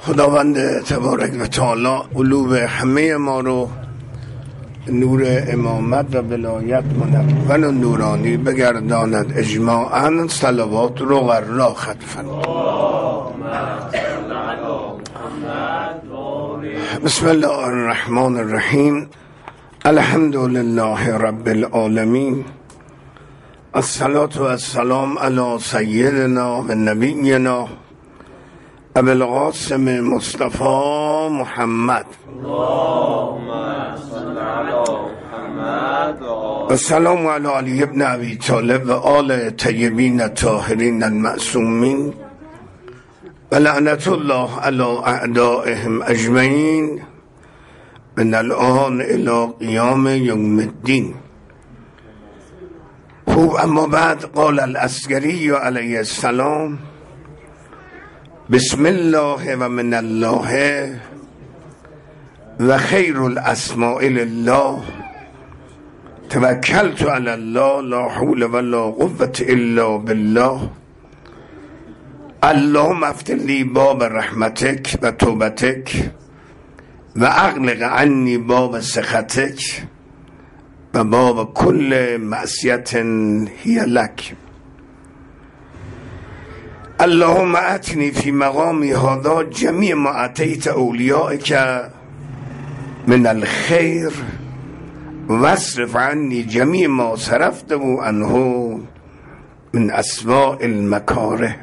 خداوند تبارک و تعالی قلوب همه ما رو نور امامت و ولایت منور و نورانی بگرداند اجماعاً. صلوات رو غرا خطفن. بسم الله الرحمن الرحیم. الحمد لله رب العالمین. الصلاة و السلام علی سیدنا و نبینا ابو القاسم مصطفى محمد. السلام علی علی ابن ابی طالب و آل طیبین الطاهرین المعصومین و لعنت الله علی اعدائهم اجمعین من الان الی قیام یوم الدین. خوب، اما بعد قال العسکری علیه السلام: بسم الله و من الله و خیر الاسماء لله توکلت علی الله لا حول ولا قوة الا بالله. اللهم افتح لی باب رحمتک و توبتک و اغلق عنی باب سخطک و باب کل معصیت هی لک. اللهم اتنی فی مقامی هذا جمیع ما اتیت اولیائک من الخیر واصرف عنی جمیع ما صرفته عنه من اسواء المکاره.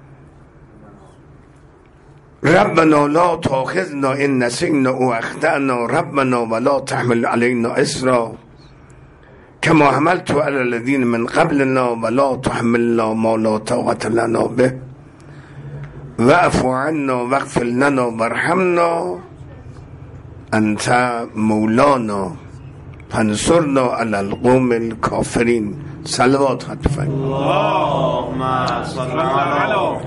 ربنا لا تأخذنا ان نسینا او اخطأنا ربنا ولا تحمل علينا اصرا كما حملت على الذين من قبلنا ولا تحملنا ما لا طاقة لنا به واعف عنا واغفر لنا وارحمنا انت مولانا فانصرنا على القوم الكافرين. صلوات خطفا. اللهم صل علی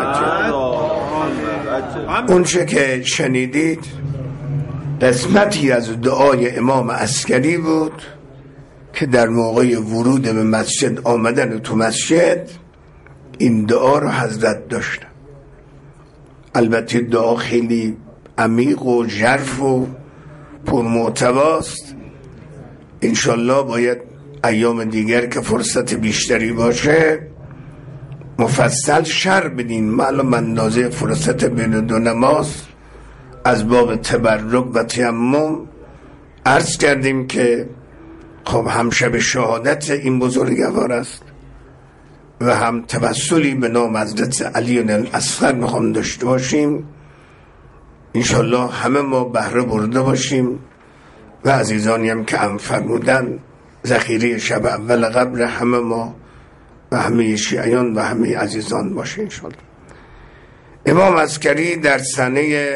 محمد. اون چه که شنیدید قسمتی از دعای امام عسکری بود که در موقع ورود به مسجد، آمدن تو مسجد، این دعا رو حضرت داشتن. البته دعا خیلی عمیق و ژرف و پرمحتواست. انشالله باید ایام دیگر که فرصت بیشتری باشه مفصل شرح بدین. معلوم اندازه فرصت بین دو نماز از باب تبرک و تیمم عرض کردیم که خب هم شب شهادت این بزرگوار است و هم توسلی به نام حضرت علی الاصغر میخوام داشته باشیم. انشالله همه ما بهره برده باشیم و عزیزانی هم که هم فرمودن ذخیره شب اول قبر همه ما و همه شیعیان و همه عزیزان باشه انشالله. امام عسکری در سنه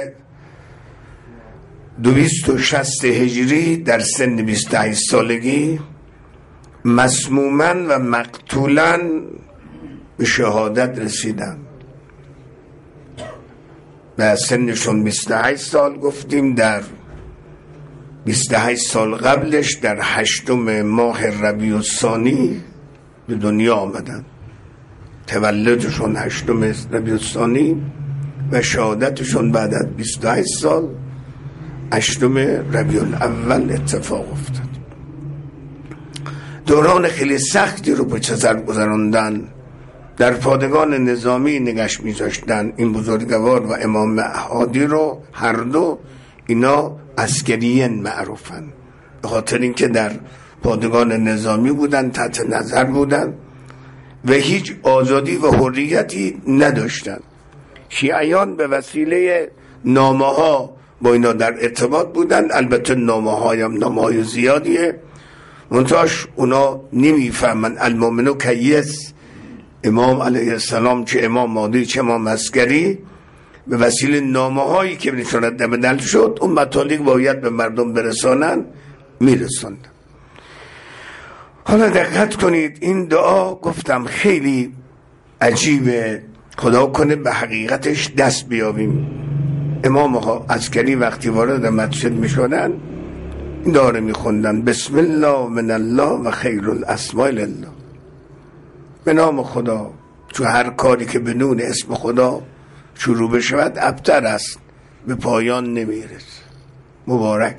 260 هجری در سن 28 سالگی مسموما و مقتولا به شهادت رسیدن. به سنشون 28 سال گفتیم. در 28 سال قبلش در 8 ماه ربیع الثانی به دنیا آمدن. تولدشون 8 ربیع الثانی و شهادتشون بعد از 28 سال 8 ربیع الاول اتفاق افتاد. دوران خیلی سختی رو پشت سر گذراندن. در پادگان نظامی نگاش می‌داشتن این بزرگوار و امام هادی رو. هر دو اینا عسکریین معروفن به خاطر اینکه در پادگان نظامی بودن، تحت نظر بودن و هیچ آزادی و حریتی نداشتن. شیعیان به وسیله نامه‌ها با اینا در ارتباط بودن. البته نامه‌های هم نامه‌های زیادیه، منتهاش اونا نمیفهمن. المؤمنو کیس، امام علیه السلام چه امام مهدی چه امام عسکری، به وسیله نامه‌هایی که نشانت بدل شد اون مطالب باید به مردم برسانن، میرساندن. حالا دقت کنید، این دعا گفتم خیلی عجیبه. خدا کنه به حقیقتش دست بیابیم. امام عسکری وقتی وارد مسجد میشدن این دعا می خوندن: بسم الله من الله و خیر الاسماء لله. به نام خدا. چون هر کاری که بدون اسم خدا شروع بشود ابتر است. به پایان نمیرسه. مبارک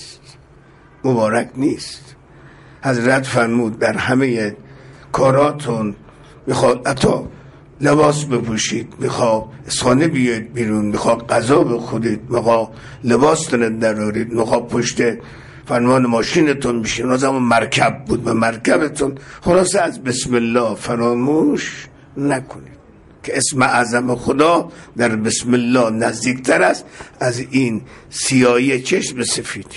نیست. حضرت فرمود در همه کاراتون میخواد حتی لباس بپوشید، میخواد خانه بیاید بیرون، میخواد غذا بخورید، میخواد لباس درارید، میخواد پشت فرمان ماشینتون بشین. از همون مرکب بود، به مرکبتون خلاصه از بسم الله فراموش نکنید که اسم اعظم خدا در بسم الله نزدیکتر است از این سیاهی چشم سفیدی.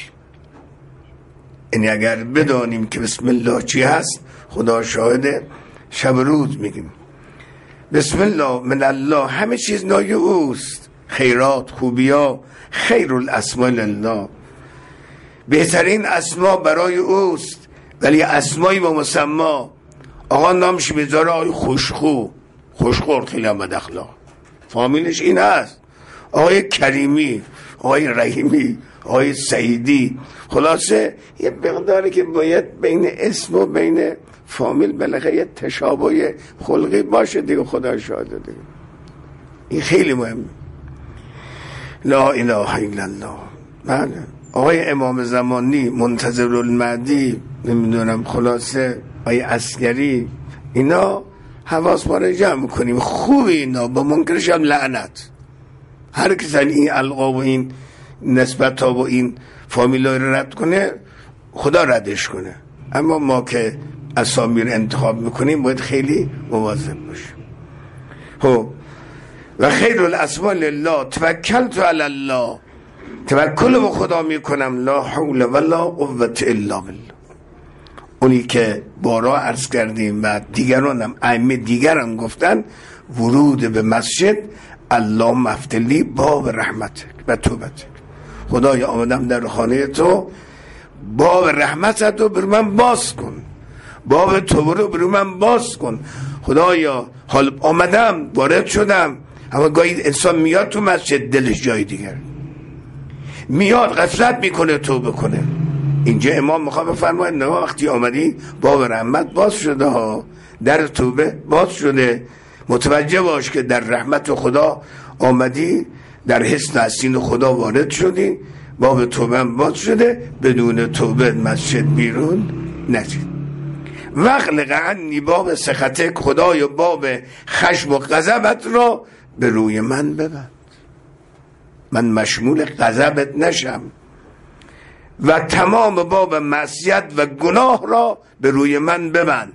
یعنی اگر بدانیم که بسم الله چی هست، خدا شاهد، شب روز میگیم بسم الله من الله، همه چیز نای اوست، خیرات، خوبیا، خیر الاسماء لله، بهترین اسما برای اوست. ولی اسمایی با مسما، آقا نامش بذاره آقای خوشخور خیلی هم بد اخلاق، فامیلش این هست، آقای کریمی، آقای رحیمی، آقای سعیدی. خلاصه یه مقداری که باید بین اسم و بین فامیل بالاخره یه تشابه خلقی باشه دیگه. خدا شاهده دیگه، این خیلی مهمه. لا اله الا الله. بله آقای امام زمانی، منتظر المهدی، نمیدونم خلاصه آقای عسکری، اینا حواس ما رو جمع کنیم. خوبه اینا، با منکرش هم لعنت. هر کسی این القاب و این نسبت ها و این فامیلای رو رد کنه، خدا ردش کنه. اما ما که اسامی رو انتخاب میکنیم باید خیلی مواظب باشیم. خب و خیر الاسماء لله، توکلت علی الله، توکل به خدا میکنم، لا حول ولا قوة الا بالله. اونی که بارا عرض کردیم و دیگران هم ائمه دیگر هم گفتن، ورود به مسجد اللهم افتح لی باب رحمتک و توبتک، خدایا آمدم در خانه تو، باب رحمتت رو بر من باز کن، باب توبه رو بر من باز کن. خدایا حال آمدم، وارد شدم، اما گاهی انسان میاد تو مسجد دلش جای دیگر میاد، غفلت میکنه، توبه کنه. اینجا امام میخواد بفرماید نه، وقتی آمدی باب رحمت باز شده ها، در توبه باز شده، متوجه باش که در رحمت خدا آمدی، در حسن حسین خدا وارد شدی، باب توبه باز شده، بدون توبه مسجد بیرون نرید. واغلق عنی باب سخطک، خدایا باب خشم و غضبت را به روی من ببند، من مشمول غضبت نشم، و تمام باب معصیت و گناه را به روی من ببند،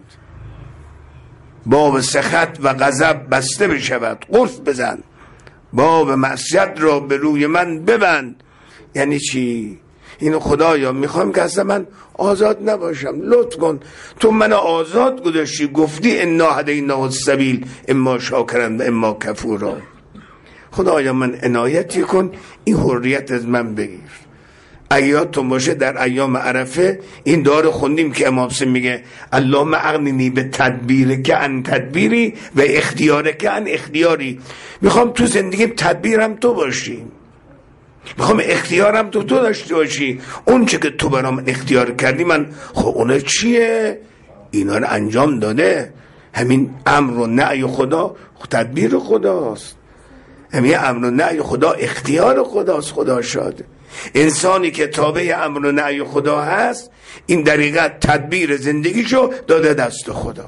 باب سخط و غضب بسته بشود، قفل بزن، باب معصیت را به روی من ببند. یعنی چی؟ اینو خدایا میخوام که اصلا من آزاد نباشم، لطف کن، تو من آزاد گذاشتی، گفتی انا هدیناه السبیل اما شاکرا و اما کفورا. خدایا من عنایتی کن، این حریت از من بگیر. یادتون باشه در ایام عرفه این دعا خوندیم که امام حسین میگه اللهم اغننی به تدبیرک عن تدبیری و اختیارک عن اختیاری. میخوام تو زندگیم تدبیرم تو باشی، میخوام اختیارم تو داشته باشی. اون چه که تو برام اختیار کردی من، خب اونه چیه؟ اینا رو انجام داده. همین امر و نهی خدا تدبیر خداست، همین امر و نهی خدا اختیار خداست. خدا شاده انسانی که تابع امر و نهی خدا هست، این دقیقت تدبیر زندگیشو داده دست خدا.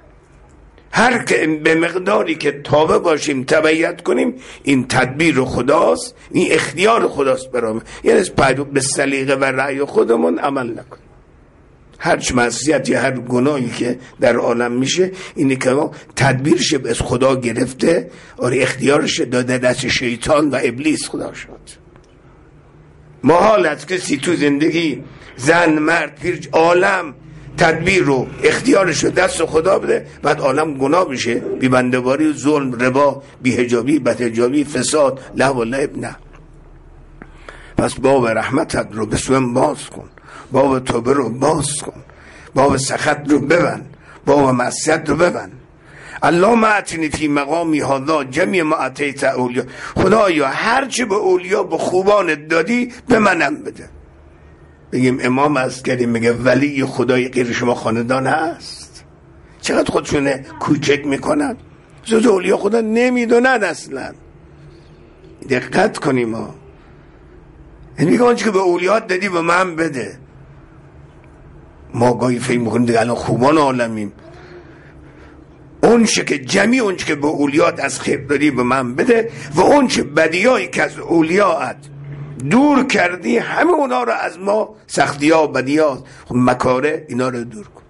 هر که به مقداری که تابع باشیم، تبعیت کنیم، این تدبیر خداست، این اختیار خداست برام. یعنی به سلیقه و رأی خودمون عمل نکنیم. هر چه معصیت یا هر گناهی که در عالم میشه، اینی که ما تدبیرش از خدا گرفته، آره اختیارش داده دست شیطان و ابلیس. خدا شد ما حالت کسی تو زندگی، زن، مرد، پیر، عالم تدبیر رو اختیارش رو دست خدا بده، بعد عالم گناه بشه، بی بنده‌واری، ظلم، ربا، بی حجابی، بدحجابی، فساد، لهو و لعب. نه، پس باب رحمتت رو به سویم باز کن، باب توبه رو باز کن، باب سخط رو ببند، باب معصیت رو ببند. اللهم اتنی فی مقامی هذا جمیع ما اتیت اولیا، خدایا هرچی به اولیا به خوبانت دادی به منم بده. بگیم امام عسکری میگه ولی خدای غیر شما خاندان هست؟ چقدر خودشونه کوچک میکنن، زود اولیا خدا نمیدونن اصلا. دقت کنیم ها، این میگه آنچه که به اولیات دادی به من بده. ما گاهی فکر میکنیم دیگه الان خوبان عالمیم، اونچه که جمعی اونچه که به اولیات از خیر دادی به من بده و اونچه بدیایی که از اولیات دور کردی همه اونا رو از ما، سختی ها بدی ها مکاره اینا رو دور کن.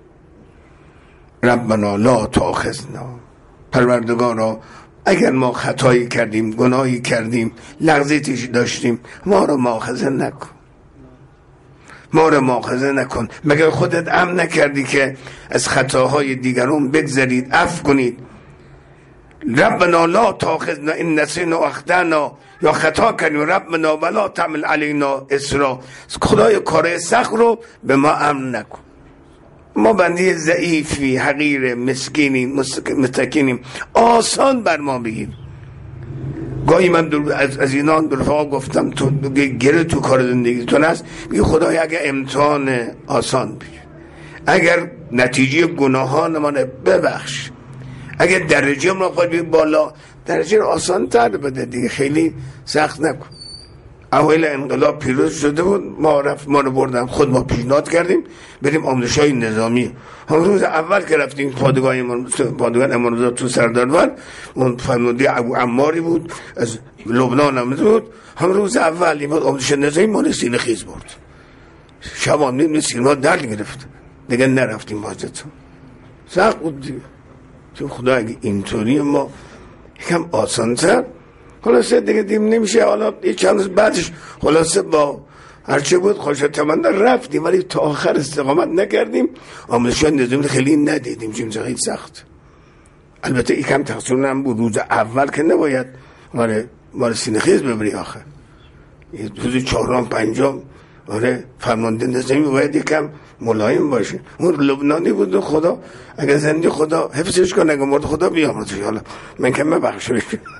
ربنا لا تؤاخذنا، پروردگارا اگر ما خطایی کردیم، گناهی کردیم، لغزشی داشتیم، ما رو مؤاخذه نکن، ما رو مؤاخذه نکن. مگر خودت امر نکردی که از خطاهای دیگران بگذرید، عفو کنید؟ ربنا لا تؤاخذنا ان نسینا و اخطانا، یا خطا کردیم ربنا ولا تحمل علینا اصرا، خدای کار سخت رو به ما امر نکن. ما بنده ضعیفی، حقیر، مسکینی، مستکینیم، آسان بر ما بگیر. گاهی من از اینان به رفاقا گفتم تو گره تو کار زندگی تو نست، میگه خدای اگر امتحان آسان بگیر، اگر نتیجه گناهان من ببخش، اگر درجه من خواهد بالا، درجه آسان تر بده دیگه، خیلی سخت نکن. اول انقلاب پیروز شده بود، ما رو بردن، خود ما پیشنهاد کردیم بریم آموزش‌های نظامی. هم روز اول که رفتیم پادگاه امام تو سردارور، اون فرمانده ابو عماری بود از لبنان هم بود، هم روز اول این آموزش نظامی ما سینه خیز برد، شبان نیم سینما درد گرفت، دیگه نرفتیم حاجتون، سخت بود دیگه. چون خدا اگه اینطوری ما یکم آسان‌تر، خلاصه دیگه دیم نمیشه. حالا چند روز بعدش خلاصه با هرچه بود خوشتمند رفتیم، ولی تا آخر استقامت نکردیم، آموزش‌های نظامی خیلی ندیدیم، چون خیلی سخت. البته یکم تقصیر هم بود، روز اول که نباید مال سینه خیز ببری آخر، روز چهارم پنجم فرمانده نظامی باید یکم ملایم باشه. اون لبنانی بود، خدا اگر زنده خدا حفظش کنه، اگر مرد خدا بیامرزش. حالا من که مبخشش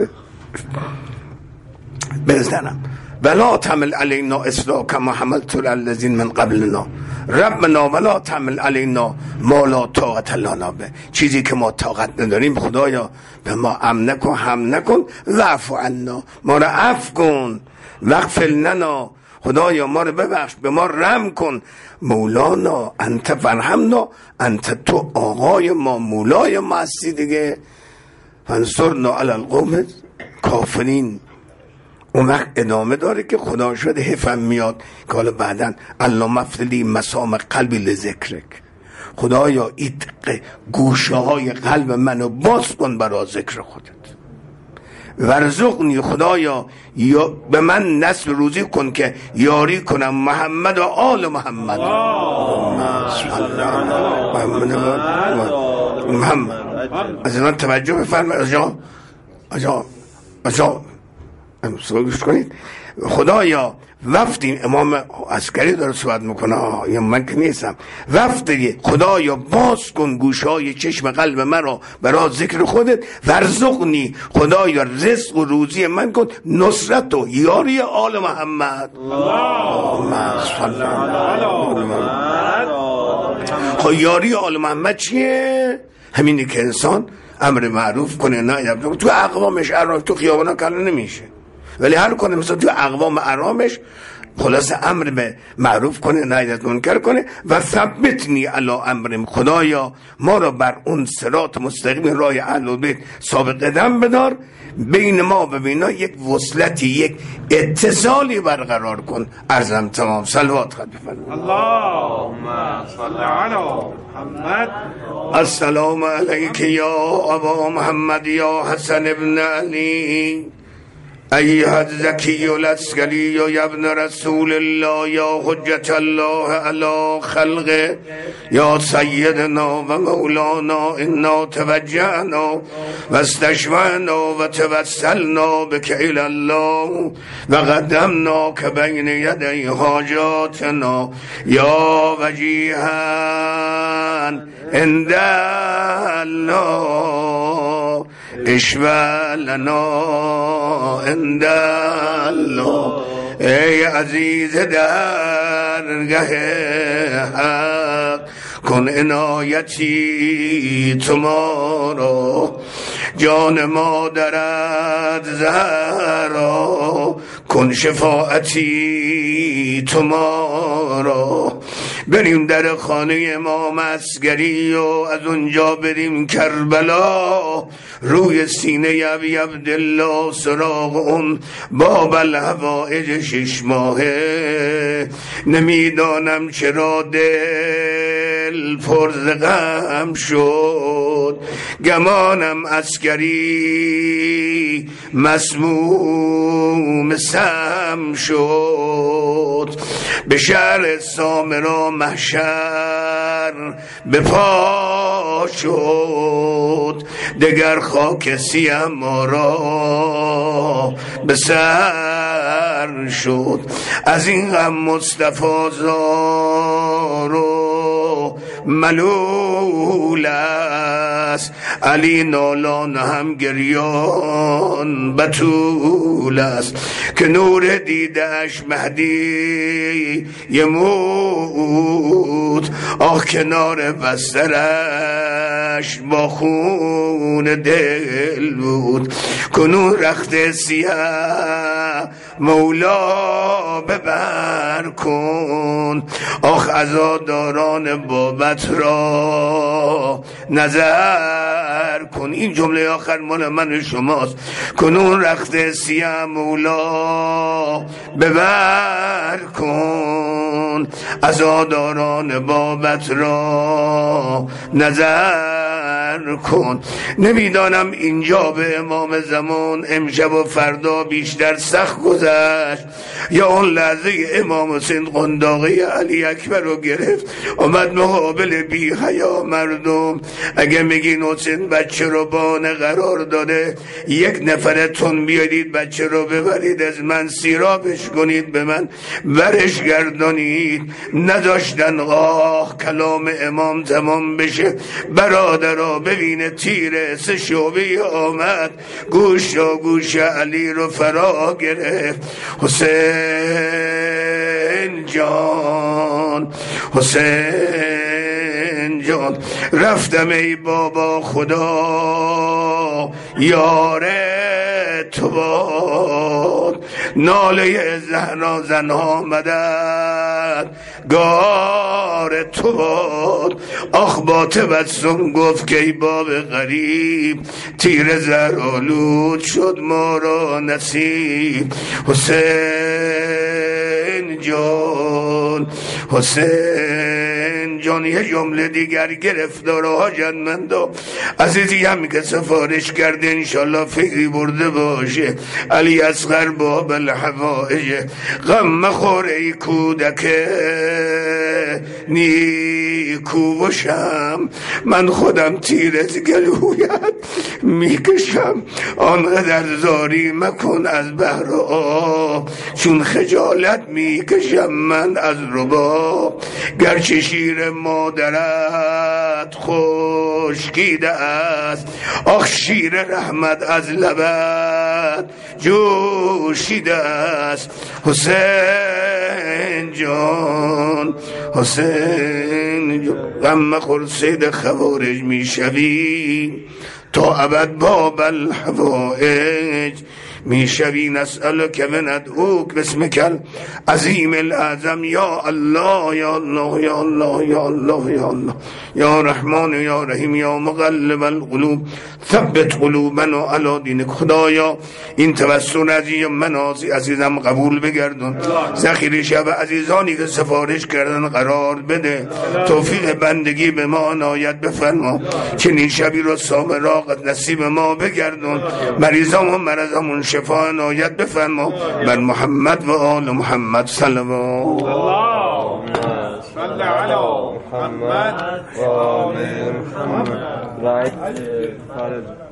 بزنم ولا تحمل علینا اصرا کما حملت علی الذین من قبلنا ربنا ولا تحمل علینا ما لا طاقت لنا به، چیزی که ما طاقت نداریم خدایا به ما هم نکن واعف عنا، ما را عفو کن، واغفر لنا، خدایا ما رو ببخش، به ما رحم کن، مولانا انت فرحمنا، انت تو آقای ما، مولای ما هستی دیگه، فانصرنا علی القوم کافرین. اون وقت ادامه داره که خدا شده حفم میاد که حالا بعداً اللهم افتح مسام قلبی لذکرک، خدایا این گوشه های قلب منو باز کن برای ذکر خودت، ورزقنی، خدایا یا به من نصب روزی کن که یاری کنم محمد و آل محمد. محمد از من توجه بفرمایید، آجا سوالش کنید. خدایا وقتی امام عسکری داره صحبت میکنه، یا من که نیستم، وقتی خدایا باز کن گوشهای چشم قلب من را برای ذکر خودت، ورزقنی، خدایا رزق و روزی من کن، نصرت و یاری آل محمد. اللهم صل علی محمد. خب یاری آل محمد چیه؟ همینی که انسان امر معروف کنه، نه تو اقوامش عراف تو خیابانا کنه نمیشه، ولی هر کنه مثلا تو اقوام ارامش خلاص امر به معروف کنه، نهی منکر کنه. و ثبتنی علی امرم، خدایا ما را بر اون صراط مستقیم راه اهل بیت ثابت قدم بدار، بین ما و بینا یک وصلتی، یک اتصالی برقرار کن. عرضم تمام. صلوات خواهد بفرمایید. اللهم صل علی محمد. السلام علیک یا ابا محمد یا حسن ابن علی ایها الزکی العسکری یا ابن رسول الله یا حجت الله علی خلقه یا سیدنا و مولانا انا توجهنا و استشفعنا و توسلنا بک الی الله و قدمنا که بین یدی حاجاتنا یا وجیها عند الله اشفع لنا عند الله. ای عزیز درگه حق کن عنایتی تمارا، جان مادرت زهرا کن شفاعتی تو ما را. بریم در خانه امام عسگری و از اونجا بریم کربلا، روی سینه ابی عبدالله سراغ اون باب الحوائج 6 ماهه. نمیدانم چرا دل پر ز غم شد، گمانم عسگری مسموم سم شد. به شهر سامرا محشر به پا شد، دگر خاک سیه ما را به سر شد. از این غم مصطفی زار و ملول است، علی نالان هم گریان بتول است. که نور دیدش مهدی یموت، آه کنار بسترش با خون دل بود. کنون رخت سیاه مولا ببر کن، آخ عزاداران بابت را نظر کن. این جمله آخر مال من و شماست. کنون رخت سیاه مولا ببر کن، عزاداران بابت را نظر کن. نمیدانم اینجا به امام زمان امشب و فردا بیشتر سخت گذشت یا اون لحظه امام حسین قنداقه علی اکبر رو گرفت اومد مقابل بی حیا مردم. اگه میگین حسین بچه رو بانه قرار داده، یک نفرتون بیایید بچه رو ببرید از من، سیرابش کنید به من برش گردانید. نداشتن آه کلام امام تمام بشه. برادرها ببینه تیر 3 شعبه آمد، گوش و گوش علی رو فرا گرفت. حسین جان، حسین جان، رفتم ای بابا خدا یاره تو باد. ناله زهرا زنها مدد گار تو باد. آخ باطبتسون گفت که ای باب غریب، تیر زهرآلود شد ما را نصیب. حسین جان، حسین جان. یه جمله دیگر گرفتار حاجتمندا عزیزی هم که سفارش کرده انشالله فکری برده باشه. علی اصغر باب الحوائج. غم مخور ای کودک نیکو باشم، من خودم تیر از گلویت میکشم. آنقدر زاری مکن از بحر آب، چون خجالت میکشم من از رباب. گرچه شیر مادرت خشکیده است، آخ شیر رحمت از لبت جوشیده است. حسین جان، حسین جان. غم مخور سید خوارج میشوی تا ابد باب الحوائج میشوی. نسألک و ندعوک باسمک العظیم الاعظم. یا الله یا الله یا الله یا الله یا الله یا رحمان یا رحیم یا مقلب القلوب ثبت قلوبنا علی دینک. خدایا این توسل من عزیزم قبول بگردون، ذخیره شب عزیزانی که سفارش کردن قرار بده، توفیق بندگی به ما عنایت بفرما. چنین شبی رو سامرا نصیب ما بگردون، مریضامون مرضامون شفا عنایت بفرما. بر محمد و آل محمد صلوات. اللهم صل علی محمد و آل محمد.